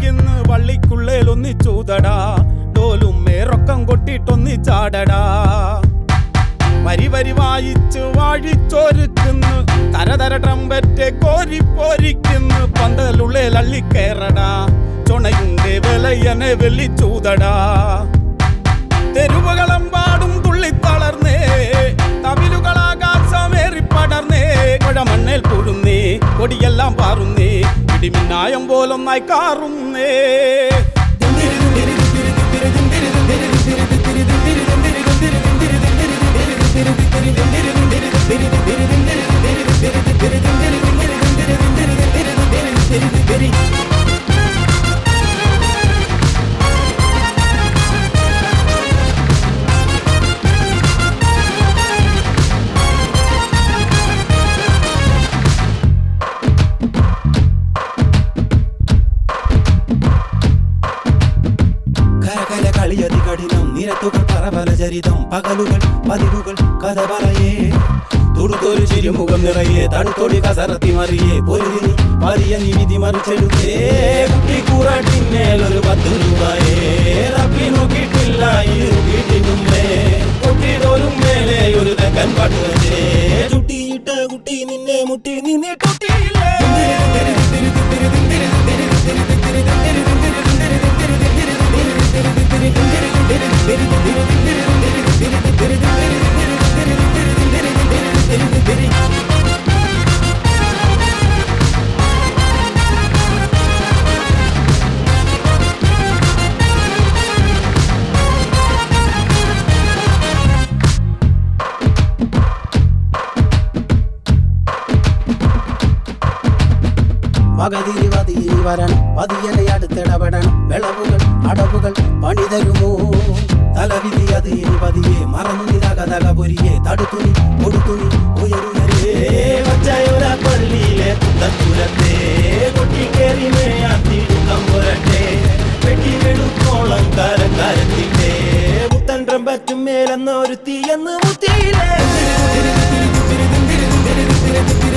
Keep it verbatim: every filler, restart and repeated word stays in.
ഇന്ന് വള്ളിക്കുള്ളേൽ ഒന്നിച്ചൂതടാ ഡോലും മേറൊക്കം കൊട്ടിട്ടൊന്നി ചാടടാ വരി വരി വായിച്ച് വാഴിച്ചൊരുക്കുന്നു തരതര ട്രംപറ്റ് കോരിപ്പോരിക്കുന്നു പന്തലുള്ളിൽ അള്ളിക്കേറടാ ചൊണയുണ്ടേ വിലയനെ വെള്ളിച്ചൂതടാ തെരുവുകളെമ്പാടും തുള്ളിത്തളർന്നേ തവിലുകളാകാശമേറി പടർന്നേ കുഴമണ്ണേൽ പൂഴുന്നേ കൊടിയെല്ലാം പാറുന്നേ ഇടിമിന്നായം പോലൊന്നായി കാറുന്നേ കളിയതി കഠിനം നിരത്തുകൾ പറപല ചരിതം പകലുകൾ പതിവുകൾ കഥ പറയേ തുടുത്തൊരു ചിരിമുഖം നിറയെ തടുത്തൊടി കസറത്തി മറിയേ പൊരുതിനി വലിയ നിവിധി മറിച്ചെടുത്തേ കുട്ടിക്കൂറട്ടിന്മേലൊരു പത്ത് രൂപയേ റബ്ബി നോക്കിയിട്ടില്ല ഇരു വീട്ടിനുമേ കുട്ടിയോരും മേലെ ഒരു തെക്കൻ പട്ടുവച്ചേ ചുട്ടിയിട്ട കുട്ടി നിന്നെ മുട്ടി നിന്നെ തൊട്ടിയില്ലേ പകതിരി പതിരി വരണം പതിയനെ അടുത്തിടപെടണം വിളവുകൾ അടവുകൾ പണി തരുമോ തലവിധി അത് ഇനി പതിയെ മറന്നു നിതകതക പൊരിയെ തടുത്തുനി കൊടുത്തുനി ഉയരുയരേ വച്ചയൊര പള്ളിയിലെ കുത്തത്തുരത്തെ കൊട്ടിക്കേറി മേയാത്തിടുക്കം പുരട്ടെ വെട്ടിവെടുക്കോളം കാരക്കാരത്തിൻ്റെ മുത്തൻ ട്രംപറ്റും മേലെന്ന ഒരു തീയെന്ന് മുത്തിയില്ലേ